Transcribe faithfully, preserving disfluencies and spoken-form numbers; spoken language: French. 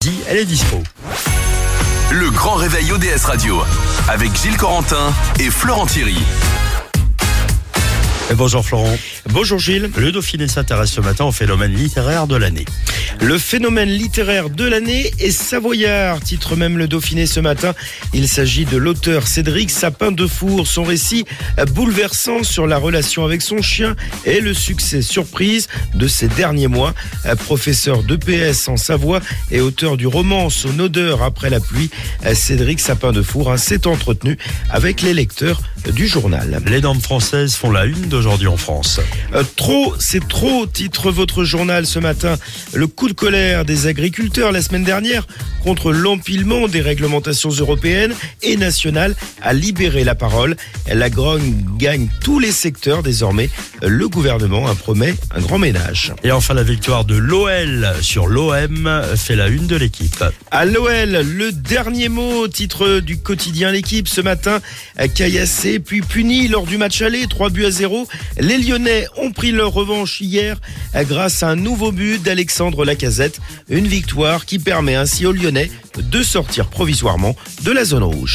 Elle est dispo. Le grand réveil O D S Radio avec Gilles Corentin et Florent Thierry. Bonjour Florent. Bonjour Gilles. Le Dauphiné s'intéresse ce matin au phénomène littéraire de l'année. Le phénomène littéraire de l'année est savoyard, titre même le Dauphiné ce matin. Il s'agit de l'auteur Cédric Sapin-Defour. Son récit bouleversant sur la relation avec son chien et le succès surprise de ces derniers mois. Professeur d'E P S en Savoie et auteur du roman Son odeur après la pluie, Cédric Sapin-Defour s'est entretenu avec les lecteurs du journal. Les normes françaises font la une d'aujourd'hui en France. Euh, trop, c'est trop, titre votre journal ce matin. Le coup de colère des agriculteurs la semaine dernière contre l'empilement des réglementations européennes et nationales a libéré la parole. La grogne gagne tous les secteurs désormais. Le gouvernement en promet un grand ménage. Et enfin, la victoire de l'O L sur l'O M fait la une de l'équipe. À l'O L, le dernier mot, titre du quotidien L'équipe ce matin. Caillassé puis puni lors du match aller, trois buts à zéro. Les Lyonnais ont pris leur revanche hier grâce à un nouveau but d'Alexandre Lacazette. Une victoire qui permet ainsi aux Lyonnais de sortir provisoirement de la zone rouge.